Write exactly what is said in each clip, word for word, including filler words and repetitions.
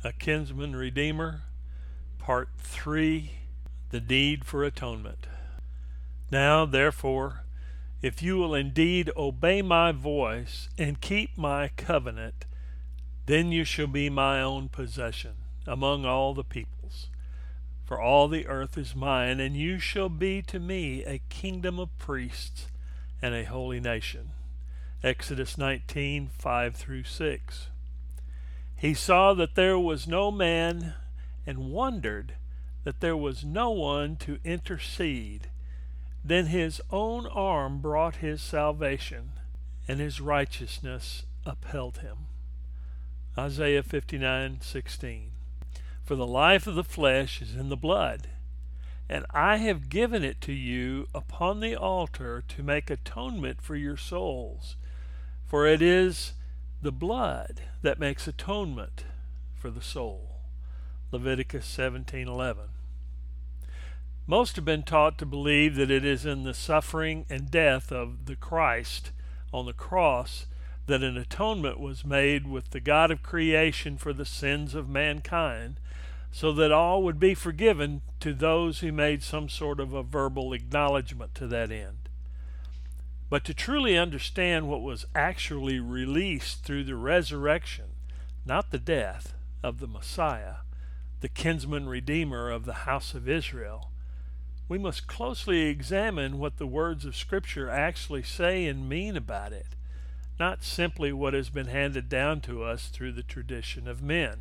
A Kinsman Redeemer, Part three, The Need for Atonement. Now, therefore, if you will indeed obey my voice and keep my covenant, then you shall be my own possession among all the peoples. For all the earth is mine, and you shall be to me a kingdom of priests and a holy nation. Exodus nineteen, five through six. He saw that there was no man, and wondered that there was no one to intercede. Then his own arm brought his salvation, and his righteousness upheld him. Isaiah fifty-nine, sixteen. For the life of the flesh is in the blood, and I have given it to you upon the altar to make atonement for your souls. For it is the blood that makes atonement for the soul. Leviticus seventeen, eleven. Most have been taught to believe that it is in the suffering and death of the Christ on the cross that an atonement was made with the God of creation for the sins of mankind, so that all would be forgiven to those who made some sort of a verbal acknowledgement to that end. But to truly understand what was actually released through the resurrection, not the death, of the Messiah, the kinsman redeemer of the house of Israel, we must closely examine what the words of Scripture actually say and mean about it, not simply what has been handed down to us through the tradition of men.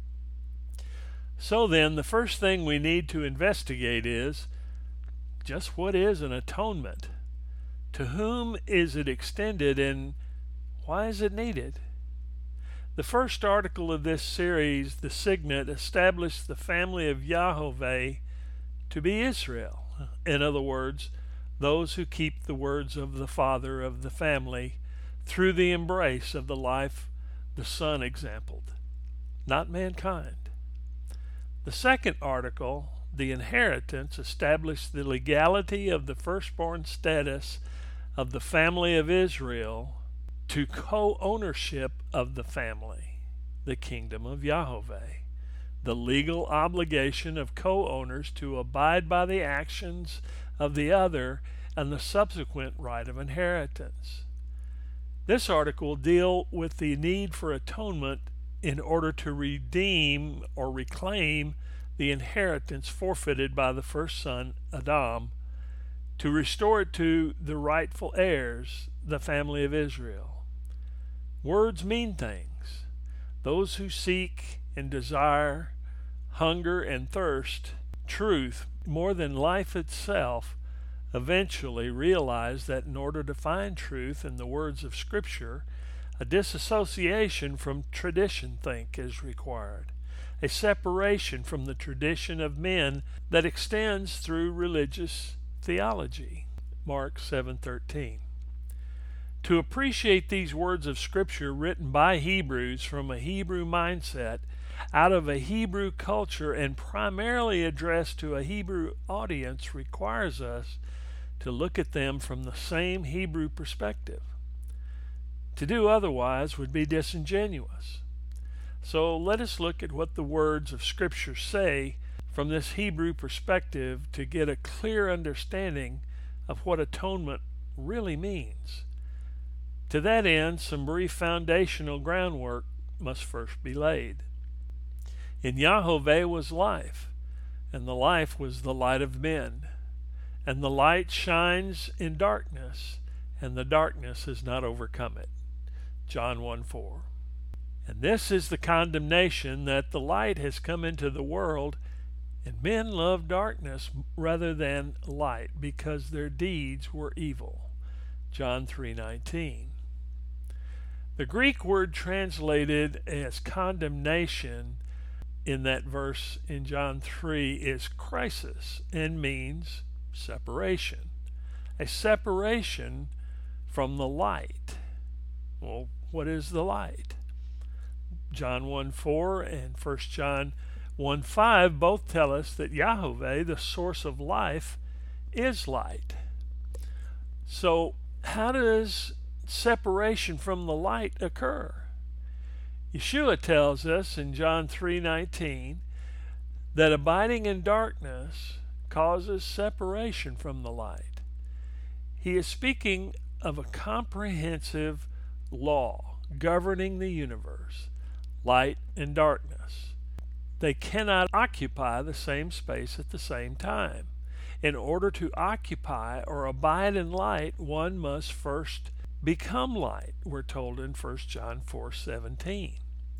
So then, the first thing we need to investigate is, just what is an atonement? To whom is it extended, and why is it needed? The first article of this series, the Signet, established the family of Yahovah to be Israel. In other words, those who keep the words of the father of the family through the embrace of the life the Son exampled, not mankind. The second article, the inheritance, established the legality of the firstborn status of the family of Israel to co-ownership of the family, the kingdom of Yahovah, the legal obligation of co-owners to abide by the actions of the other, and the subsequent right of inheritance. This article deals with the need for atonement in order to redeem or reclaim the inheritance forfeited by the first son, Adam, to restore it to the rightful heirs, the family of Israel. Words mean things. Those who seek and desire, hunger and thirst truth more than life itself eventually realize that in order to find truth in the words of Scripture, a disassociation from tradition think is required, a separation from the tradition of men that extends through religious theology. Mark seven thirteen. To appreciate these words of Scripture written by Hebrews from a Hebrew mindset, out of a Hebrew culture, and primarily addressed to a Hebrew audience, requires us to look at them from the same Hebrew perspective. To do otherwise would be disingenuous. So let us look at what the words of Scripture say from this Hebrew perspective to get a clear understanding of what atonement really means. To that end, some brief foundational groundwork must first be laid. In Yahovah was life, and the life was the light of men. And the light shines in darkness, and the darkness has not overcome it. John one four. And this is the condemnation, that the light has come into the world, and men love darkness rather than light, because their deeds were evil. John three nineteen. The Greek word translated as condemnation in that verse in John three is crisis, and means separation. A separation from the light. Well, what is the light? John one four and First John one five both tell us that Yahovah, the source of life, is light. So how does separation from the light occur? Yeshua tells us in John three nineteen that abiding in darkness causes separation from the light. He is speaking of a comprehensive law governing the universe, light and darkness. They cannot occupy the same space at the same time. In order to occupy or abide in light, one must first become light, we're told in First John four seventeen.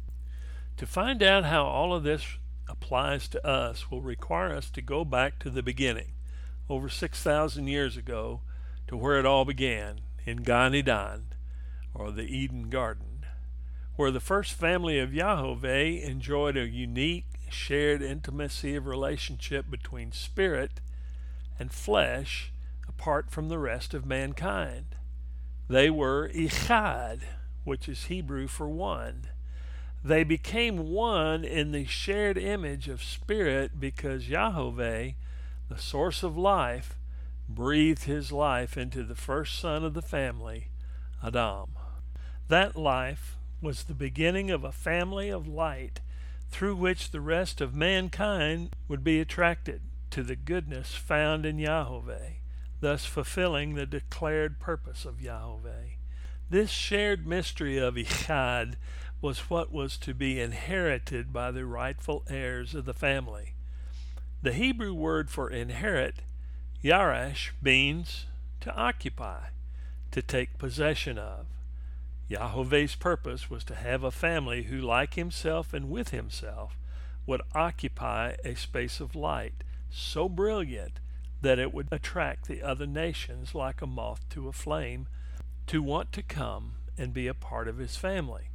To find out how all of this applies to us will require us to go back to the beginning, over six thousand years ago, to where it all began, in Gan Eden, or the Eden Garden, where the first family of Yahovah enjoyed a unique, shared intimacy of relationship between spirit and flesh apart from the rest of mankind. They were Echad, which is Hebrew for one. They became one in the shared image of spirit because Yahovah, the source of life, breathed his life into the first son of the family, Adam. That life was the beginning of a family of light through which the rest of mankind would be attracted to the goodness found in Yahovah, thus fulfilling the declared purpose of Yahovah. This shared mystery of Echad was what was to be inherited by the rightful heirs of the family. The Hebrew word for inherit, yarash, means to occupy, to take possession of. Yahovah's purpose was to have a family who, like himself and with himself, would occupy a space of light so brilliant that it would attract the other nations like a moth to a flame to want to come and be a part of his family.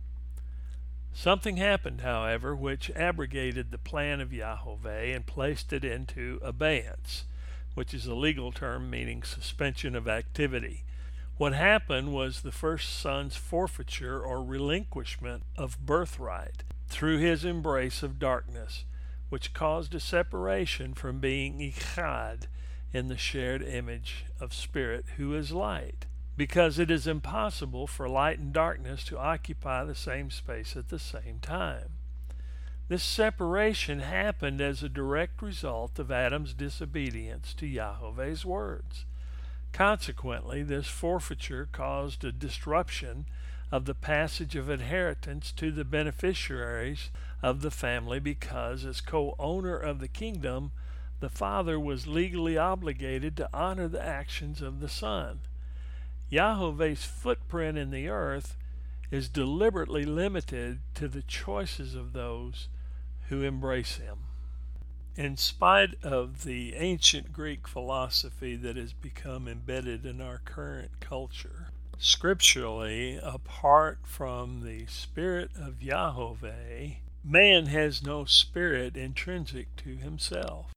Something happened, however, which abrogated the plan of Yahovah and placed it into abeyance, which is a legal term meaning suspension of activity. What happened was the first son's forfeiture or relinquishment of birthright through his embrace of darkness, which caused a separation from being Echad in the shared image of Spirit, who is light, because it is impossible for light and darkness to occupy the same space at the same time. This separation happened as a direct result of Adam's disobedience to Yahovah's words. Consequently, this forfeiture caused a disruption of the passage of inheritance to the beneficiaries of the family because, as co-owner of the kingdom, the father was legally obligated to honor the actions of the son. Yahovah's footprint in the earth is deliberately limited to the choices of those who embrace him. In spite of the ancient Greek philosophy that has become embedded in our current culture, scripturally, apart from the Spirit of Yahovah, man has no spirit intrinsic to himself.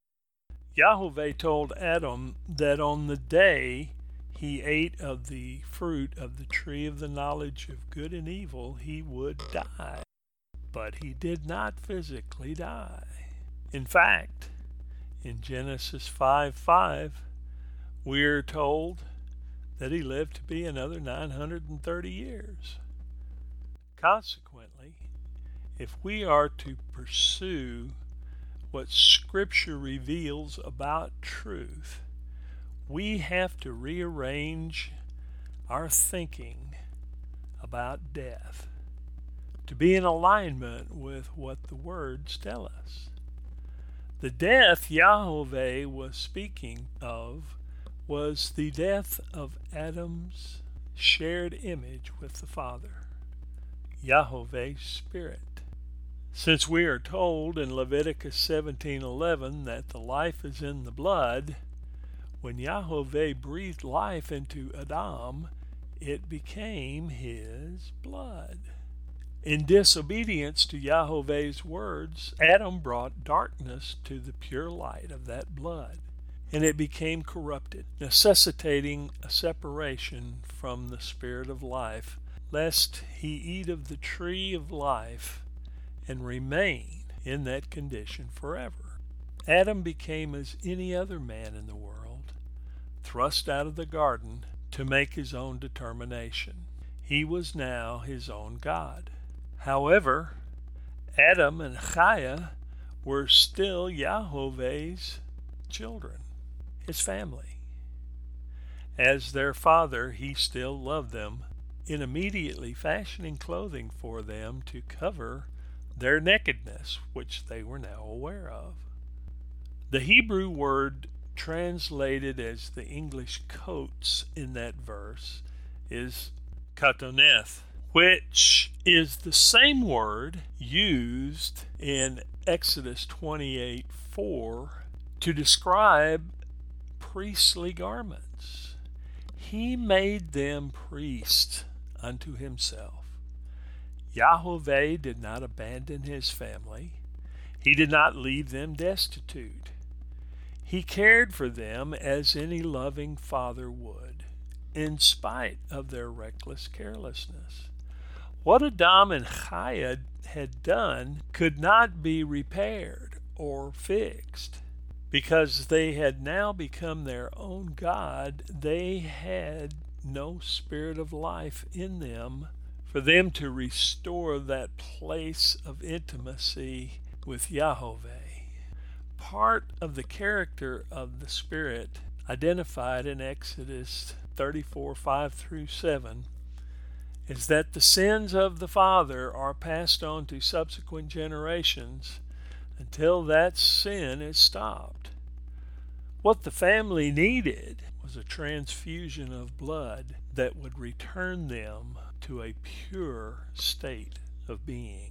Yahovah told Adam that on the day he ate of the fruit of the tree of the knowledge of good and evil, he would die. But he did not physically die. In fact, in Genesis five five, we are told that he lived to be another nine hundred thirty years. Consequently, if we are to pursue what Scripture reveals about truth, we have to rearrange our thinking about death to be in alignment with what the words tell us. The death Yahovah was speaking of was the death of Adam's shared image with the Father, Yahovah's Spirit. Since we are told in Leviticus seventeen eleven that the life is in the blood, when Yahovah breathed life into Adam, it became his blood. In disobedience to Yahovah's words, Adam brought darkness to the pure light of that blood, and it became corrupted, necessitating a separation from the Spirit of life, lest he eat of the tree of life and remain in that condition forever. Adam became as any other man in the world, thrust out of the garden to make his own determination. He was now his own God. However, Adam and Chaya were still Yahweh's children, his family. As their father, he still loved them, in immediately fashioning clothing for them to cover their nakedness, which they were now aware of. The Hebrew word translated as the English coats in that verse is katoneth, which is the same word used in Exodus twenty-eight four to describe priestly garments. He made them priests unto himself. Yahweh did not abandon his family. He did not leave them destitute. He cared for them as any loving father would, in spite of their reckless carelessness. What Adam and Chaya had done could not be repaired or fixed. Because they had now become their own God, they had no spirit of life in them for them to restore that place of intimacy with Yahweh. Part of the character of the Spirit identified in Exodus thirty-four, five through seven is that the sins of the father are passed on to subsequent generations until that sin is stopped. What the family needed was a transfusion of blood that would return them to a pure state of being.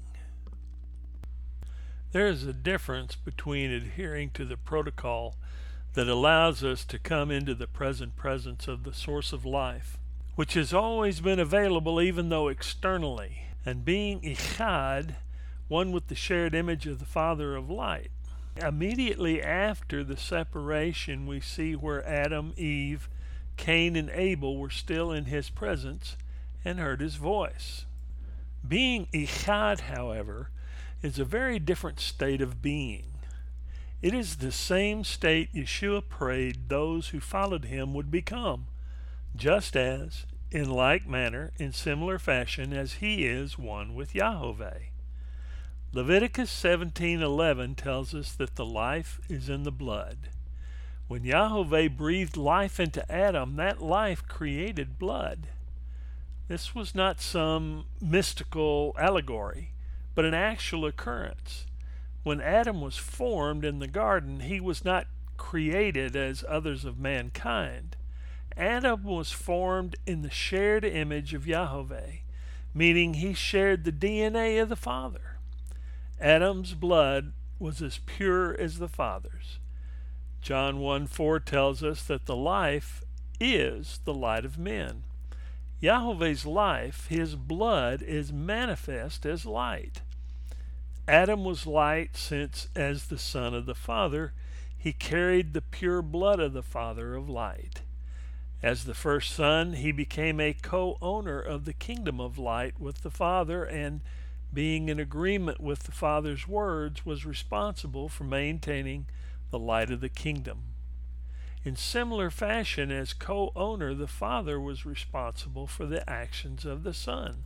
There is a difference between adhering to the protocol that allows us to come into the present presence of the source of life, which has always been available even though externally, and being Echad, one with the shared image of the Father of light. Immediately after the separation, we see where Adam, Eve, Cain, and Abel were still in his presence and heard his voice. Being Echad, however, is a very different state of being. It is the same state Yeshua prayed those who followed him would become, just as, in like manner, in similar fashion as he is one with Yahweh. Leviticus seventeen eleven tells us that the life is in the blood. When Yahweh breathed life into Adam, that life created blood. This was not some mystical allegory, but an actual occurrence. When Adam was formed in the garden, he was not created as others of mankind. Adam was formed in the shared image of Yahweh, meaning he shared the D N A of the Father. Adam's blood was as pure as the Father's. John one four tells us that the life is the light of men. Yahweh's life, his blood, is manifest as light. Adam was light since, as the son of the Father, he carried the pure blood of the Father of light. As the first son, he became a co-owner of the kingdom of light with the Father, and being in agreement with the Father's words, was responsible for maintaining the light of the kingdom. In similar fashion, as co-owner, the Father was responsible for the actions of the Son.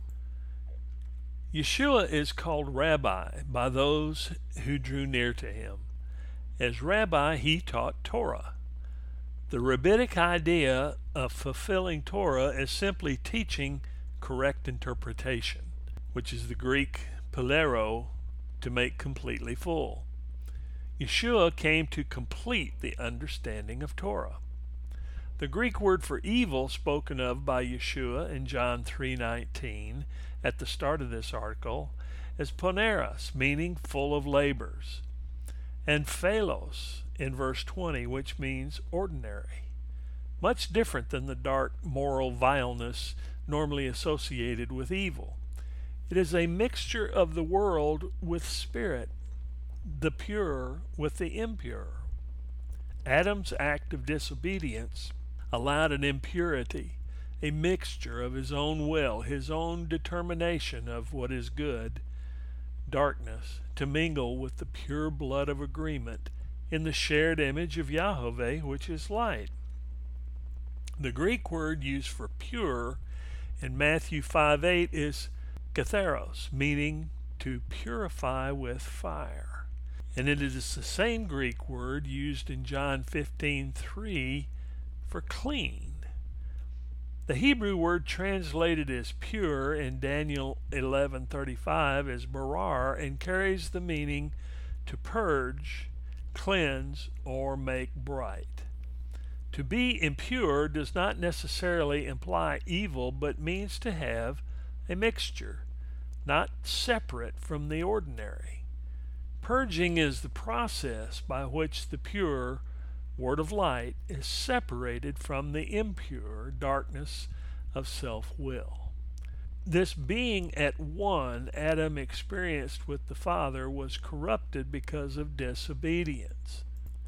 Yeshua is called Rabbi by those who drew near to him. As Rabbi, he taught Torah. The rabbinic idea of fulfilling Torah is simply teaching correct interpretation, which is the Greek pilero, to make completely full. Yeshua came to complete the understanding of Torah. The Greek word for evil spoken of by Yeshua in John three nineteen at the start of this article is poneros, meaning full of labors, and phalos in verse twenty, which means ordinary. Much different than the dark moral vileness normally associated with evil. It is a mixture of the world with spirit, the pure with the impure. Adam's act of disobedience allowed an impurity, a mixture of his own will, his own determination of what is good, darkness, to mingle with the pure blood of agreement in the shared image of Yahweh, which is light. The Greek word used for pure in Matthew five eight is katharos, meaning to purify with fire. And it is the same Greek word used in John fifteen three for clean. The Hebrew word translated as pure in Daniel eleven thirty-five is barar and carries the meaning to purge, cleanse, or make bright. To be impure does not necessarily imply evil, but means to have a mixture, not separate from the ordinary. Purging is the process by which the pure word of light is separated from the impure darkness of self-will. This being at one Adam experienced with the Father was corrupted because of disobedience.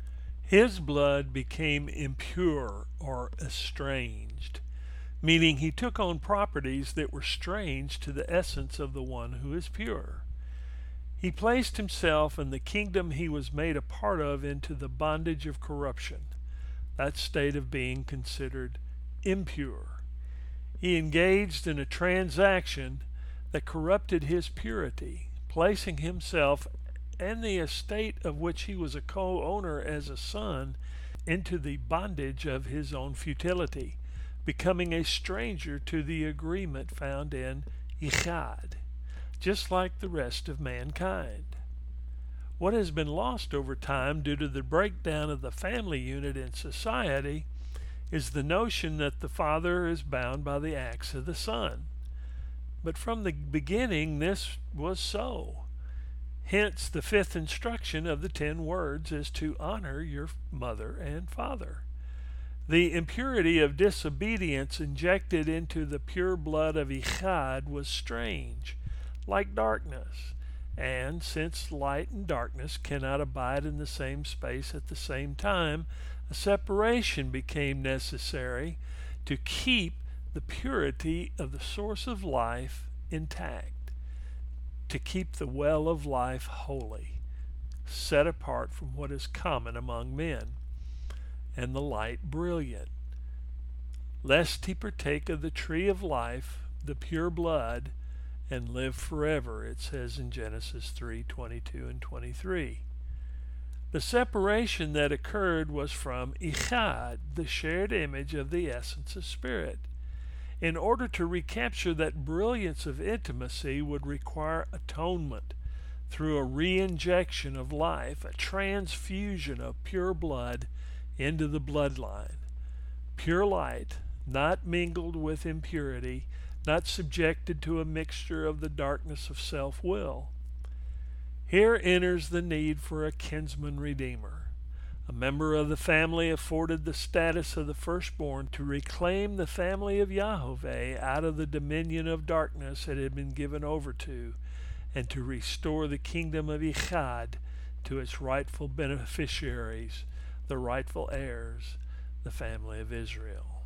His blood became impure or estranged, meaning he took on properties that were strange to the essence of the one who is pure. He placed himself and the kingdom he was made a part of into the bondage of corruption, that state of being considered impure. He engaged in a transaction that corrupted his purity, placing himself and the estate of which he was a co-owner as a son into the bondage of his own futility, becoming a stranger to the agreement found in Echad, just like the rest of mankind. What has been lost over time due to the breakdown of the family unit in society is the notion that the Father is bound by the acts of the Son. But from the beginning this was so. Hence the fifth instruction of the ten words is to honor your mother and father. The impurity of disobedience injected into the pure blood of Echad was strange, like darkness, and since light and darkness cannot abide in the same space at the same time, a separation became necessary to keep the purity of the source of life intact, to keep the well of life holy, set apart from what is common among men, and the light brilliant, lest he partake of the tree of life, the pure blood, and live forever, it says in Genesis three twenty-two and twenty-three. The separation that occurred was from Echad, the shared image of the essence of spirit. In order to recapture that brilliance of intimacy would require atonement through a re-injection of life, a transfusion of pure blood into the bloodline. Pure light, not mingled with impurity, not subjected to a mixture of the darkness of self-will. Here enters the need for a kinsman redeemer. A member of the family afforded the status of the firstborn to reclaim the family of Yahweh out of the dominion of darkness it had been given over to, and to restore the kingdom of Echad to its rightful beneficiaries, the rightful heirs, the family of Israel.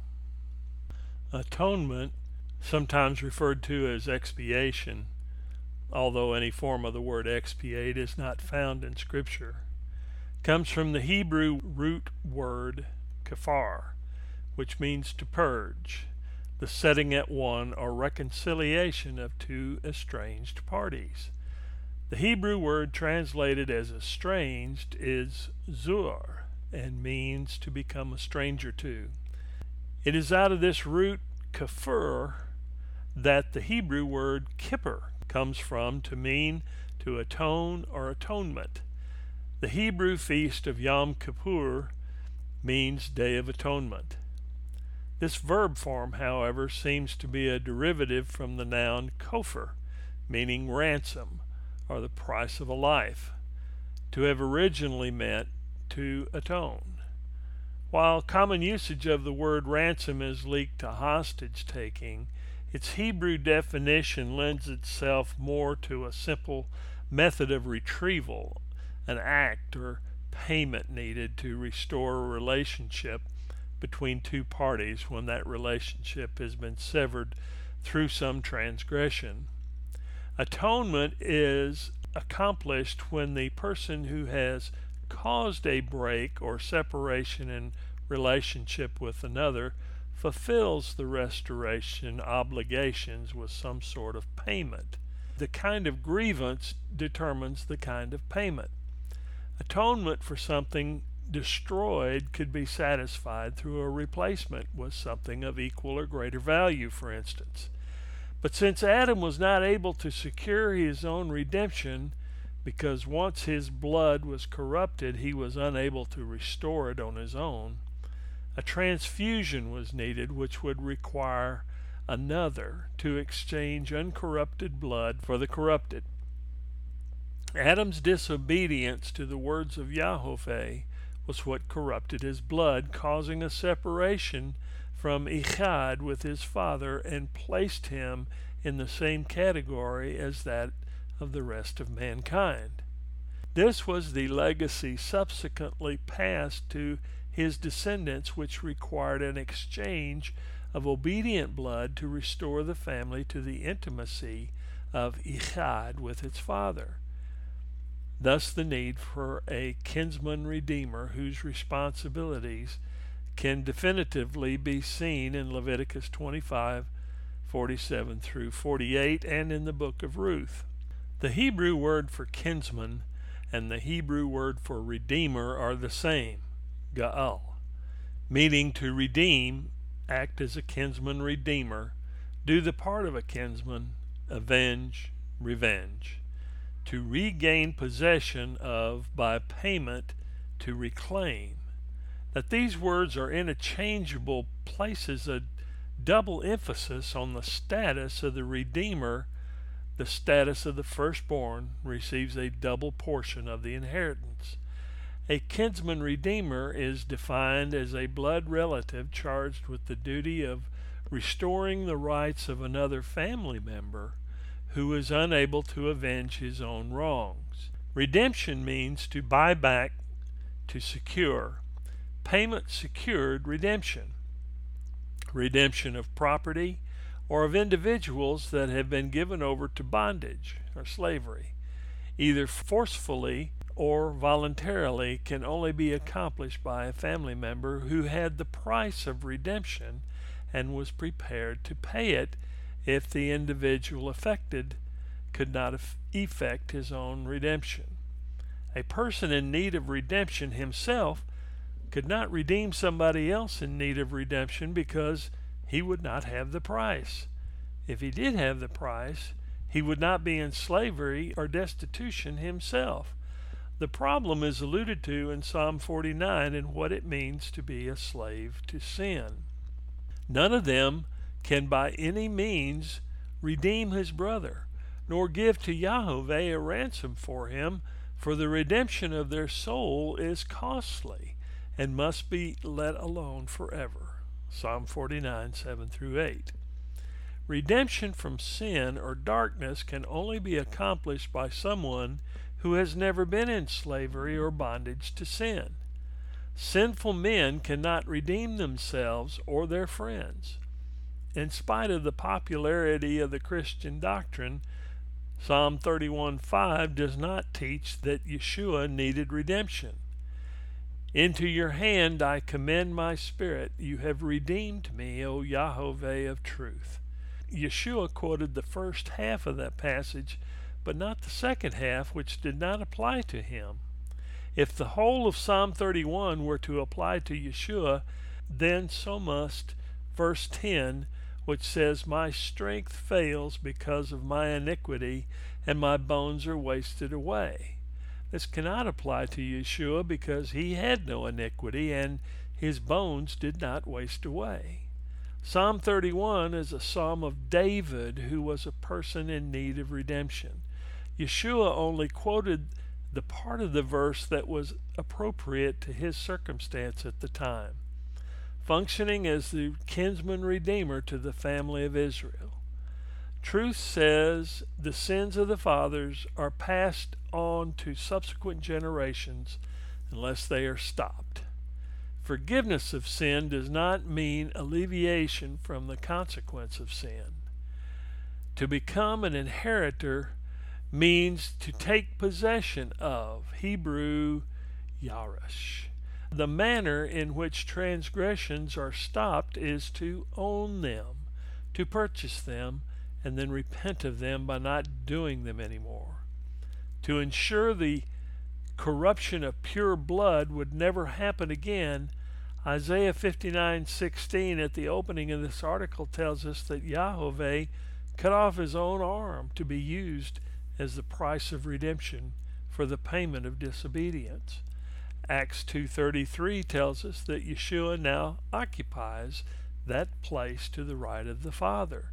Atonement, sometimes referred to as expiation, although any form of the word expiate is not found in Scripture, comes from the Hebrew root word kafar, which means to purge, the setting at one or reconciliation of two estranged parties. The Hebrew word translated as estranged is zur and means to become a stranger to. It is out of this root kafur that the Hebrew word kippur comes from, to mean to atone or atonement. The Hebrew feast of Yom Kippur means Day of Atonement. This verb form, however, seems to be a derivative from the noun kofar, meaning ransom, or the price of a life, to have originally meant to atone. While common usage of the word ransom is linked to hostage-taking, its Hebrew definition lends itself more to a simple method of retrieval, an act or payment needed to restore a relationship between two parties when that relationship has been severed through some transgression. Atonement is accomplished when the person who has caused a break or separation in relationship with another fulfills the restoration obligations with some sort of payment. The kind of grievance determines the kind of payment. Atonement for something destroyed could be satisfied through a replacement with something of equal or greater value, for instance. But since Adam was not able to secure his own redemption, because once his blood was corrupted, he was unable to restore it on his own, a transfusion was needed, which would require another to exchange uncorrupted blood for the corrupted. Adam's disobedience to the words of Yahweh was what corrupted his blood, causing a separation from Echad with his father and placed him in the same category as that of the rest of mankind. This was the legacy subsequently passed to his descendants, which required an exchange of obedient blood to restore the family to the intimacy of Echad with its father. Thus the need for a kinsman redeemer whose responsibilities can definitively be seen in Leviticus twenty-five, forty-seven through forty-eight, and in the book of Ruth. The Hebrew word for kinsman and the Hebrew word for redeemer are the same, Ga'al, meaning to redeem, act as a kinsman redeemer, do the part of a kinsman, avenge, revenge, to regain possession of by payment, to reclaim. That these words are interchangeable places a double emphasis on the status of the Redeemer. The status of the firstborn receives a double portion of the inheritance. A kinsman redeemer is defined as a blood relative charged with the duty of restoring the rights of another family member who is unable to avenge his own wrongs. Redemption means to buy back, to secure. Payment secured redemption. Redemption of property or of individuals that have been given over to bondage or slavery, either forcefully or voluntarily, can only be accomplished by a family member who had the price of redemption and was prepared to pay it if the individual affected could not effect his own redemption. A person in need of redemption himself could not redeem somebody else in need of redemption because he would not have the price. If he did have the price, he would not be in slavery or destitution himself. The problem is alluded to in Psalm forty-nine and what it means to be a slave to sin. None of them can by any means redeem his brother, nor give to Yahweh a ransom for him, for the redemption of their soul is costly and must be let alone forever. Psalm forty-nine, seven through eight. Redemption from sin or darkness can only be accomplished by someone who has never been in slavery or bondage to sin. Sinful men cannot redeem themselves or their friends. In spite of the popularity of the Christian doctrine, Psalm thirty-one five does not teach that Yeshua needed redemption. Into your hand I commend my spirit. You have redeemed me, O Yahweh of truth. Yeshua quoted the first half of that passage, but not the second half, which did not apply to him. If the whole of Psalm thirty-one were to apply to Yeshua, then so must verse ten, which says, My strength fails because of my iniquity, and my bones are wasted away. This cannot apply to Yeshua because he had no iniquity, and his bones did not waste away. Psalm thirty-one is a psalm of David, who was a person in need of redemption. Yeshua only quoted the part of the verse that was appropriate to his circumstance at the time, functioning as the kinsman redeemer to the family of Israel. Truth says the sins of the fathers are passed on to subsequent generations unless they are stopped. Forgiveness of sin does not mean alleviation from the consequence of sin. To become an inheritor means to take possession of, Hebrew, Yarosh, The manner in which transgressions are stopped is to own them, to purchase them, and then repent of them by not doing them anymore. To ensure the corruption of pure blood would never happen again, Isaiah fifty-nine sixteen at the opening of this article tells us that Yahweh cut off his own arm to be used as the price of redemption for the payment of disobedience. Acts two thirty-three tells us that Yeshua now occupies that place to the right of the Father.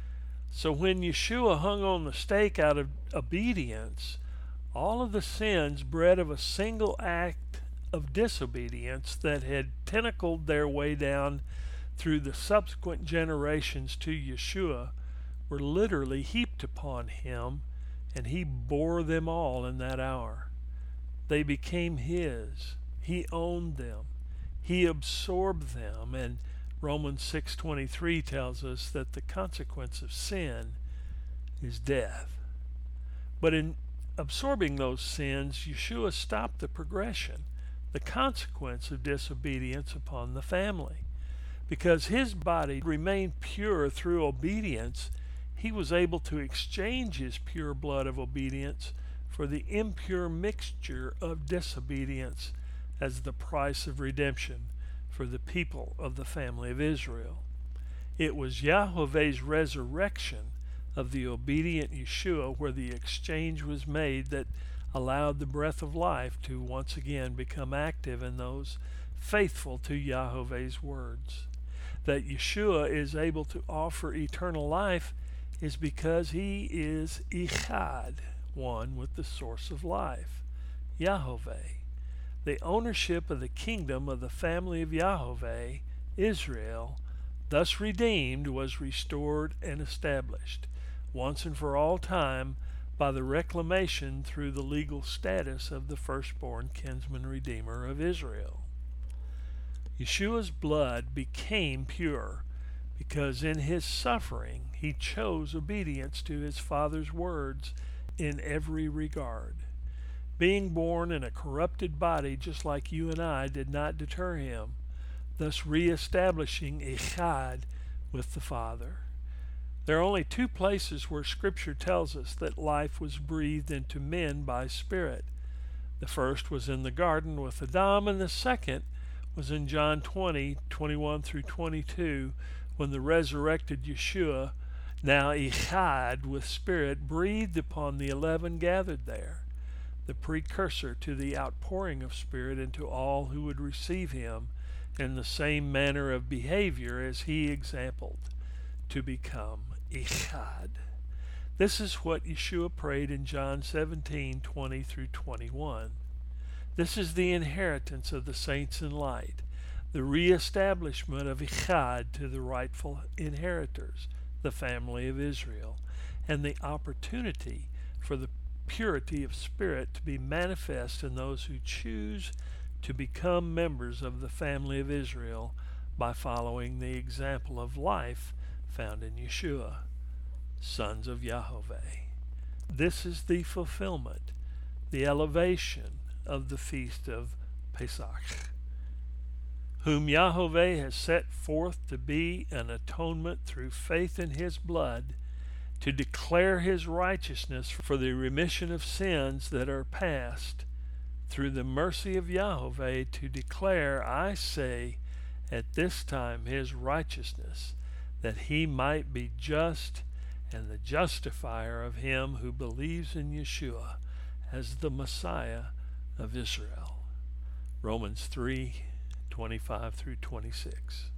So when Yeshua hung on the stake out of obedience, all of the sins bred of a single act of disobedience that had tentacled their way down through the subsequent generations to Yeshua were literally heaped upon him, and he bore them all in that hour. They became his. He owned them. He absorbed them, and Romans six twenty-three tells us that the consequence of sin is death. But in absorbing those sins, Yeshua stopped the progression, the consequence of disobedience upon the family. Because his body remained pure through obedience, he was able to exchange his pure blood of obedience for the impure mixture of disobedience as the price of redemption for the people of the family of Israel. It was Yahweh's resurrection of the obedient Yeshua where the exchange was made that allowed the breath of life to once again become active in those faithful to Yahweh's words. That Yeshua is able to offer eternal life is because he is Echad, one with the source of life, Yahweh. The ownership of the kingdom of the family of Yahweh, Israel, thus redeemed, was restored and established, once and for all time, by the reclamation through the legal status of the firstborn kinsman redeemer of Israel. Yeshua's blood became pure because in his suffering he chose obedience to his Father's words in every regard. Being born in a corrupted body just like you and I did not deter him, thus reestablishing Echad with the Father. There are only two places where Scripture tells us that life was breathed into men by Spirit. The first was in the garden with Adam, and the second was in John twenty, twenty-one through twenty-two, when the resurrected Yeshua, now Echad with Spirit, breathed upon the eleven gathered there, the precursor to the outpouring of Spirit into all who would receive him in the same manner of behavior as he exampled, to become Echad. This is what Yeshua prayed in John seventeen, twenty through twenty-one. This is the inheritance of the saints in light, the reestablishment of Echad to the rightful inheritors, the family of Israel, and the opportunity for the purity of spirit to be manifest in those who choose to become members of the family of Israel by following the example of life found in Yeshua, sons of Yahweh. This is the fulfillment, the elevation of the feast of Pesach, whom Yahweh has set forth to be an atonement through faith in his blood, to declare his righteousness for the remission of sins that are past, through the mercy of Yahweh to declare, I say, at this time his righteousness, that he might be just and the justifier of him who believes in Yeshua as the Messiah of Israel. Romans three, twenty-five through twenty-six.